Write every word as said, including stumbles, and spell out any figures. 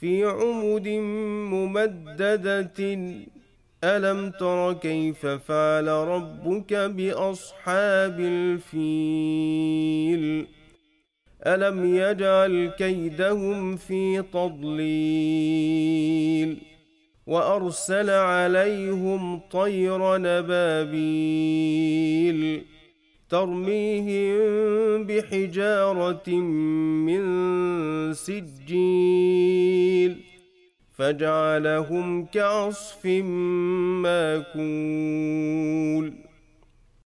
في عمد ممددة ألم تر كيف فعل ربك بأصحاب الفيل ألم يجعل كيدهم في تضليل وأرسل عليهم طير نبابيل ترميهم بحجارة من سجيل فجعلهم كعصف ماكول